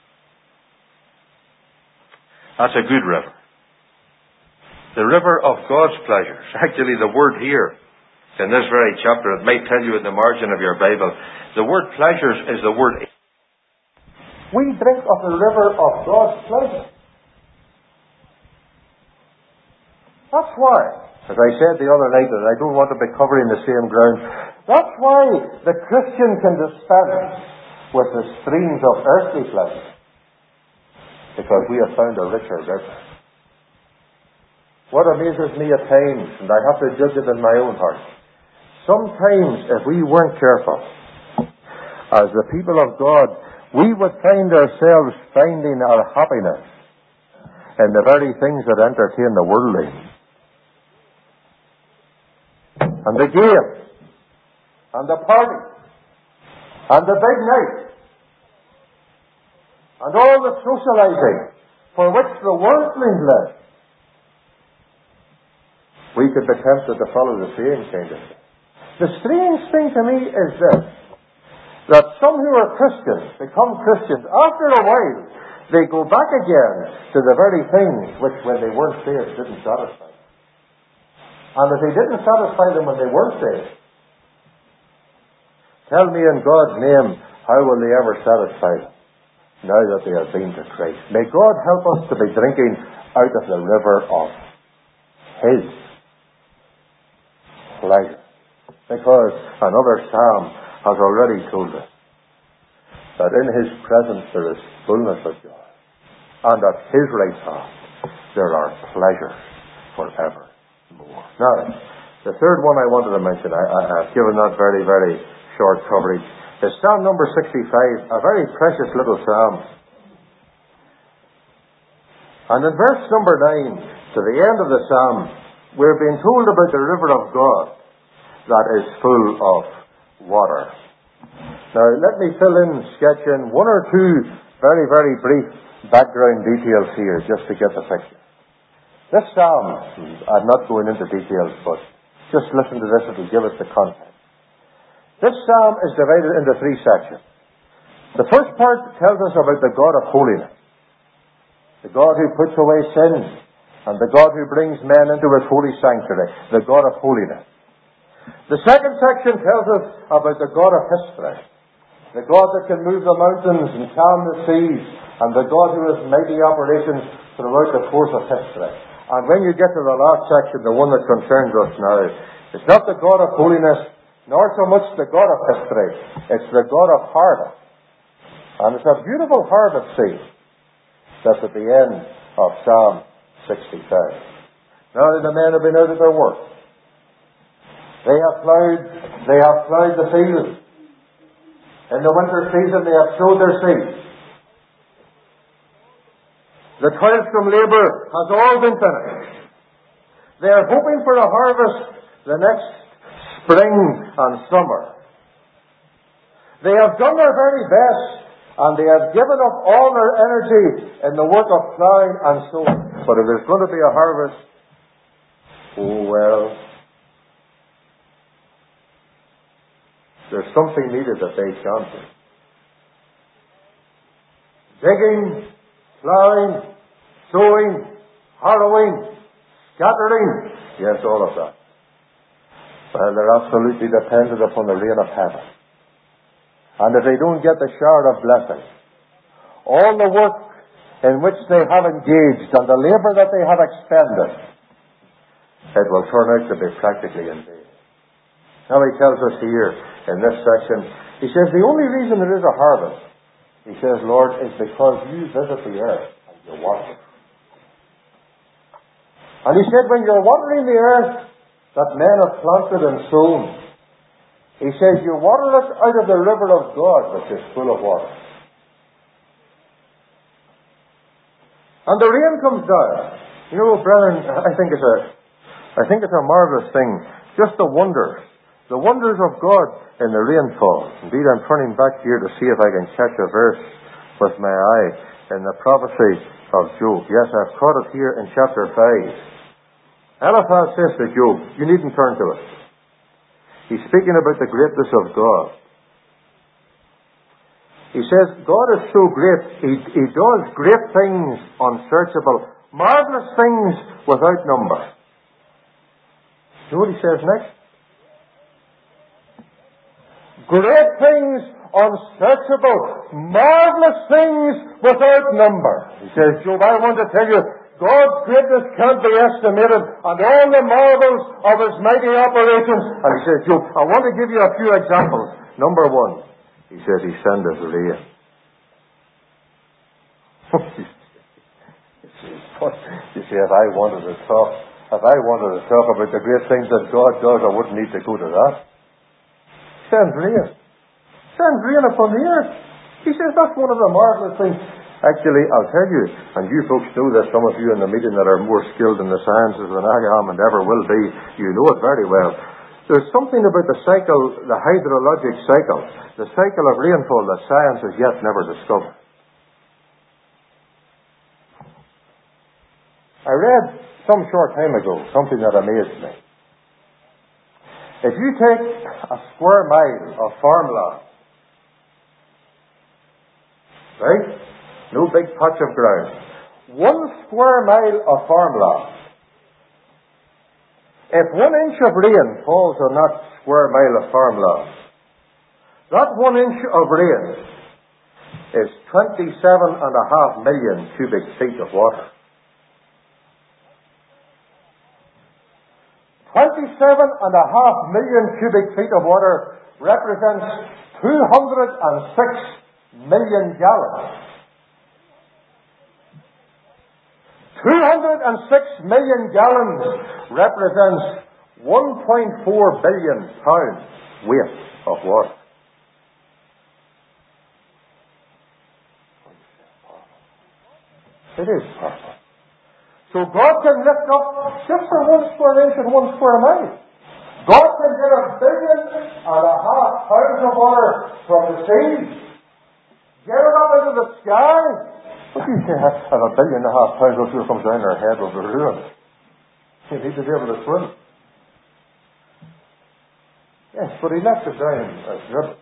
That's a good river. The river of God's pleasures. Actually, the word here, in this very chapter, it might tell you in the margin of your Bible, the word pleasures is the word. We drink of the river of God's pleasure. That's why, as I said the other night, and I don't want to be covering the same ground, that's why the Christian can dispense with the streams of earthly pleasure. Because we have found a richer river. What amazes me at times, and I have to judge it in my own heart, sometimes if we weren't careful, as the people of God, we would find ourselves finding our happiness in the very things that entertain the worldly. And the game, and the party, and the big night, and all the socializing for which the worldlings live. We could be tempted to follow the same kind of thing. The strange thing to me is this, that some who are Christians become Christians. After a while, they go back again to the very things which, when they weren't saved, didn't satisfy them. And if they didn't satisfy them when they weren't saved, tell me in God's name, how will they ever satisfy them now that they have been to Christ? May God help us to be drinking out of the river of His pleasure. Because another psalm has already told us that in His presence there is fullness of joy, and at His right hand there are pleasures forevermore. Now, the third one I wanted to mention, I, I, I've given that very, very short coverage, is Psalm number sixty-five, a very precious little psalm. And in verse number nine, to the end of the psalm, we're being told about the river of God that is full of water. Now, let me fill in, sketch in one or two very, very brief background details here, just to get the picture. This psalm, I'm not going into details, but just listen to this, it will give us the context. This psalm is divided into three sections. The first part tells us about the God of holiness. the God who puts away sin, and the God who brings men into his holy sanctuary, the God of holiness. The second section tells us about the God of history, the God that can move the mountains and calm the seas, and the God who has mighty operations throughout the course of history. And when you get to the last section, the one that concerns us now, it's not the God of holiness, nor so much the God of history. It's the God of harvest. And it's a beautiful harvest scene that's at the end of Psalm sixty-five. Now the men have been out at their work. They have plowed, they have plowed the fields. In the winter season they have sowed their seed. The toilsome labour has all been finished. They are hoping for a harvest the next spring and summer. They have done their very best, and they have given up all their energy in the work of plowing and sowing. But if there's going to be a harvest, oh well, there's something needed that they can't do. Digging, plowing, sowing, harrowing, scattering, yes, all of that. Well, they're absolutely dependent upon the rain of heaven. And if they don't get the shower of blessing, all the work in which they have engaged and the labour that they have expended, it will turn out to be practically in vain. Now he tells us here in this section, he says the only reason there is a harvest, he says, Lord, is because you visit the earth and you water it. And he said, when you're watering the earth that men have planted and sown, he says, you water it out of the river of God, which is full of water. And the rain comes down. You know, brethren, I think it's a, I think it's a marvelous thing. Just the wonders, the wonders of God in the rainfall. Indeed, I'm turning back here to see if I can catch a verse with my eye in the prophecy of Job. Yes, I've caught it here in chapter five. Eliphaz says to Job, you needn't turn to it. He's speaking about the greatness of God. He says, God is so great, He, he does great things unsearchable, marvelous things without number. You know what he says next? Great things unsearchable, marvelous things without number. He says, Job, I want to tell you, God's greatness can't be estimated, and all the marvels of His mighty operations. And he says, Job, I want to give you a few examples. Number one, he says, He sends us rain. You see, if I wanted to talk, if I wanted to talk about the great things that God does, I wouldn't need to go to that. Sends rain. Sends rain upon the earth. He says that's one of the marvelous things. Actually, I'll tell you, and you folks know this, some of you in the meeting that are more skilled in the sciences than I am and ever will be, you know it very well. There's something about the cycle, the hydrologic cycle, the cycle of rainfall that science has yet never discovered. I read some short time ago something that amazed me. If you take a square mile of farmland, right? No big patch of ground. One square mile of farmland. If one inch of rain falls on that square mile of farmland, that one inch of rain is twenty-seven and a half million cubic feet of water. twenty-seven and a half million cubic feet of water represents two hundred six million gallons. two hundred six million gallons represents one point four billion pounds weight of water. It is powerful. So God can lift up just for one square inch and one square mile. God can get a billion and a half pounds of water from the sea, get it up into the sky. What do you say? Have a billion and a half pounds of fuel comes down our head over the ruin. You need to be able to swim. Yes, but He lets it down as dribble.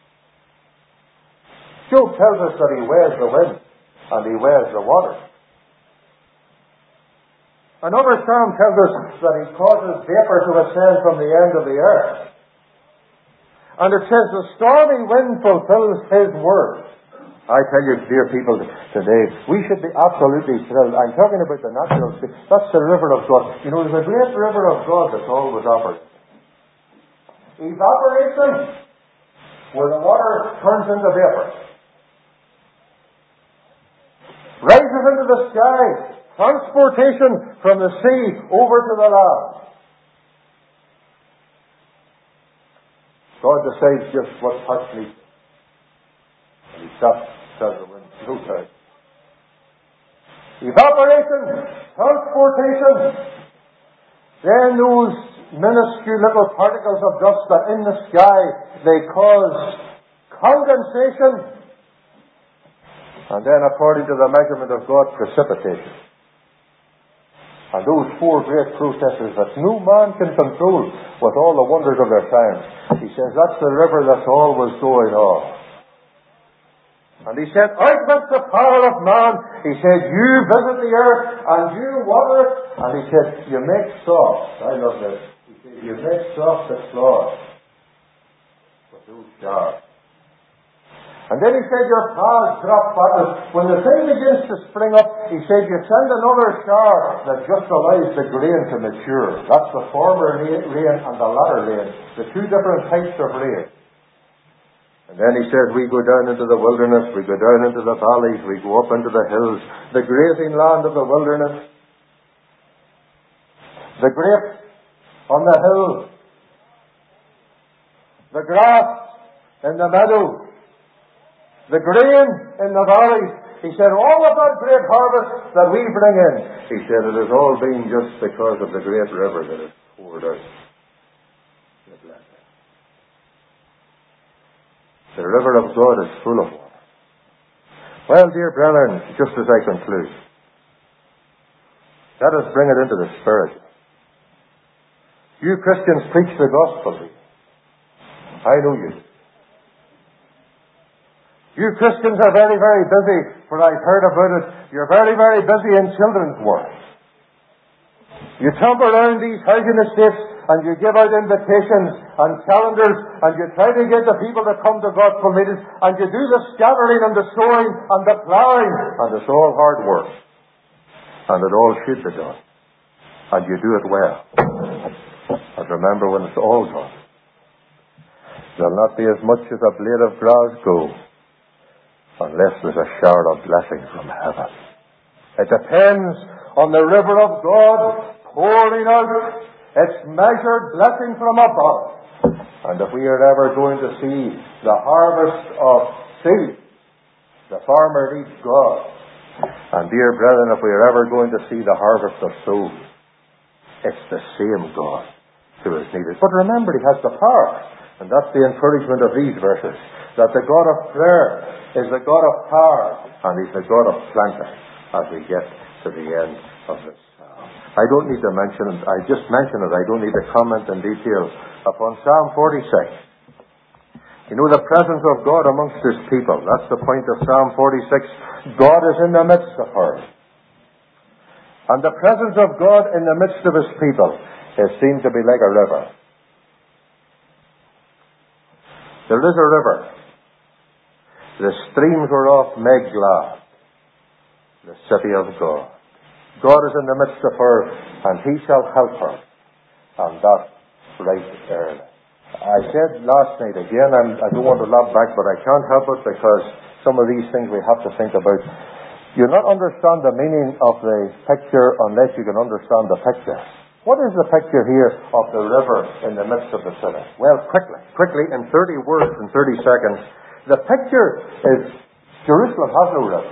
Job tells us that He weighs the wind and He weighs the water. Another psalm tells us that he causes vapor to ascend from the end of the earth. And it says the stormy wind fulfills his word. I tell you, dear people, today, we should be absolutely thrilled. I'm talking about the natural sea. That's the river of God. You know, there's a great river of God that's always operating. Evaporation, where the water turns into vapor. Rises into the sky. Transportation from the sea over to the land. God decides just what touch needs. And he stops, tells the wind, no time. Evaporation, transportation. Then those minuscule little particles of dust that in the sky, they cause condensation. And then, according to the measurement of God, precipitation. And those four great processes that no man can control with all the wonders of their science. He says that's the river that's always going on. And he said, out with the power of man. He said, you visit the earth and you water it. And he said, you make soft. I love this. He said, you make soft the cloth with those jars. And then he said, your paths drop bottom. When the thing begins to spring up, he said, you send another shower that just allows the grain to mature. That's the former rain and the latter rain. The two different types of rain. And then he said, we go down into the wilderness, we go down into the valleys, we go up into the hills, the grazing land of the wilderness, the grape on the hill, the grass in the meadow, the grain in the valleys. He said, all of that great harvest that we bring in, he said, it has all been just because of the great river that has poured out the blessing. The river of God is full of water. Well, dear brethren, just as I conclude, let us bring it into the spirit. You Christians preach the gospel. I know you do. You Christians are very, very busy, for I've heard about it. You're very, very busy in children's work. You thump around these housing estates and you give out invitations and calendars and you try to get the people to come to gospel meetings and you do the scattering and the sowing and the ploughing, and it's all hard work. And it all should be done. And you do it well. And remember, when it's all done, there'll not be as much as a blade of grass go unless there's a shower of blessing from heaven. It depends on the river of God pouring out its measured blessing from above. And if we are ever going to see the harvest of seed, the farmer needs God. And dear brethren, if we are ever going to see the harvest of souls, it's the same God who is needed. But remember, He has the power. And that's the encouragement of these verses. That the God of prayer is the God of power, and He's the God of planting as we get to the end of this psalm. I don't need to mention it. I just mention it. I don't need to comment in detail upon Psalm forty-six. You know, the presence of God amongst His people. That's the point of Psalm forty-six. God is in the midst of her. And the presence of God in the midst of His people is seen to be like a river. There is a river. The streams were off Meglah, the city of God. God is in the midst of her, and He shall help her. And that right early. I said last night again, and I don't want to lob back, but I can't help it because some of these things we have to think about. You'll not understand the meaning of the picture unless you can understand the picture. What is the picture here of the river in the midst of the city? Well, quickly, quickly, in thirty words and thirty seconds, the picture is Jerusalem has no river.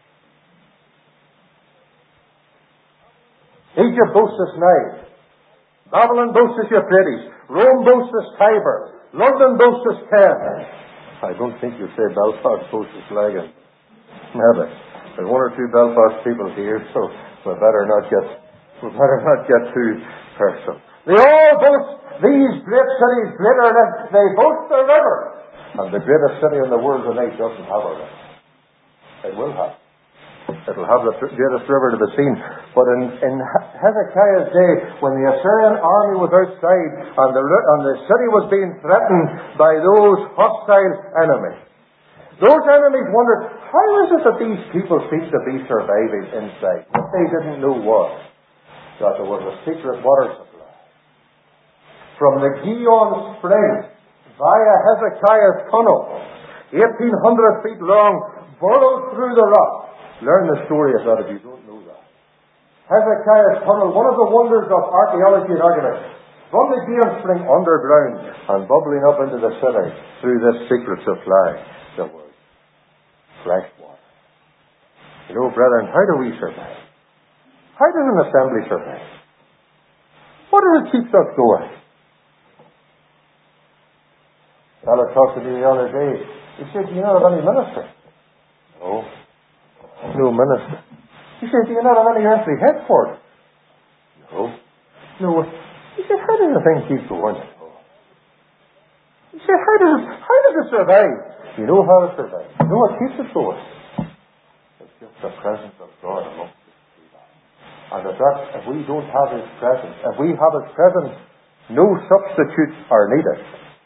Egypt boasts its Nile. Babylon boasts its Euphrates. Rome boasts its Tiber. London boasts its Thames. I don't think you say Belfast boasts its Lagan. Maybe. There's one or two Belfast people here, so we better not get we better not get too personal. They all boast, these great cities, greater than they boast their river. And the greatest city in the world tonight doesn't have a river. It will have. It'll have the greatest river to be seen. But in, in Hezekiah's day, when the Assyrian army was outside and the, and the city was being threatened by those hostile enemies, those enemies wondered, how is it that these people seem to be surviving inside? What they didn't know was that there was a secret water supply from the Gihon spring via Hezekiah's tunnel, eighteen hundred feet long, burrowed through the rock. Learn the story of that if you don't know that. Hezekiah's tunnel, one of the wonders of archaeology and archaeology, from the Gihon spring underground and bubbling up into the city through this secret supply, there was fresh water. You know, brethren, how do we survive? How does an assembly survive? What does it keep us going? A fellow talked to me the other day. He said, do you not have any minister? No. No minister. He said, do you not have any earthly headquarters? No. No. He said, how does the thing keep going? No. He said, how does it, how does it survive? You know how it survives. You know what keeps it going? It's just the presence of God amongst us. And if, that, if we don't have His presence, if we have His presence, no substitutes are needed.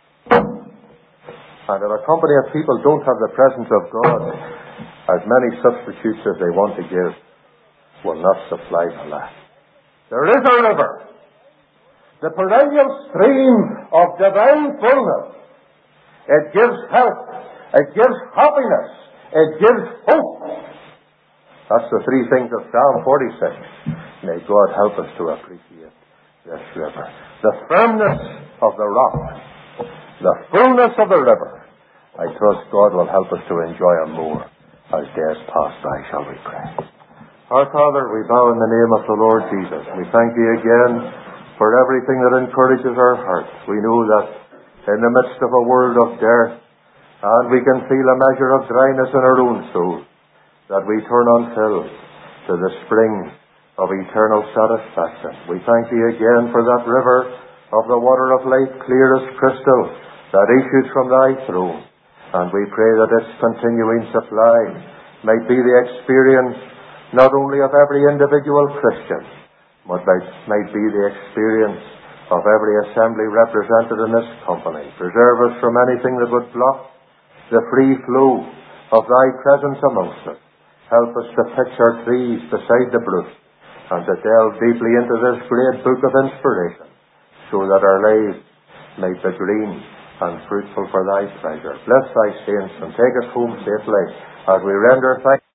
And if a company of people don't have the presence of God, as many substitutes as they want to give will not supply the lack. There is a river, the perennial stream of divine fullness. It gives health, it gives happiness, it gives hope. That's the three things of Psalm forty-six. May God help us to appreciate this river. The firmness of the rock, the fullness of the river. I trust God will help us to enjoy it more as days pass by, shall we pray. Our Father, we bow in the name of the Lord Jesus. We thank Thee again for everything that encourages our hearts. We know that in the midst of a world of dearth, and we can feel a measure of dryness in our own soul, that we turn until to the spring of eternal satisfaction. We thank Thee again for that river of the water of life, clear as crystal, that issues from Thy throne. And we pray that its continuing supply might be the experience not only of every individual Christian, but might be the experience of every assembly represented in this company. Preserve us from anything that would block the free flow of Thy presence amongst us. Help us to pitch our trees beside the brook and to delve deeply into this great book of inspiration, so that our lives may be green and fruitful for Thy pleasure. Bless Thy saints and take us home safely as we render thanks.